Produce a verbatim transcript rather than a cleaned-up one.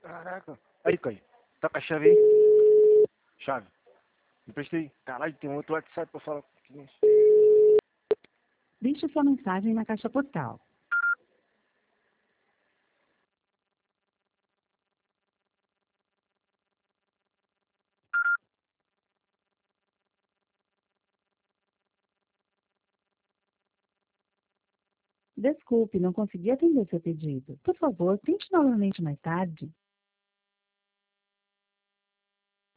Caraca. Aí, Caio. Tá com a chave aí? Chave. Me presta aí. Caralho, tem um outro WhatsApp pra falar. Deixe sua mensagem na caixa postal. Desculpe, não consegui atender seu pedido. Por favor, tente novamente mais tarde.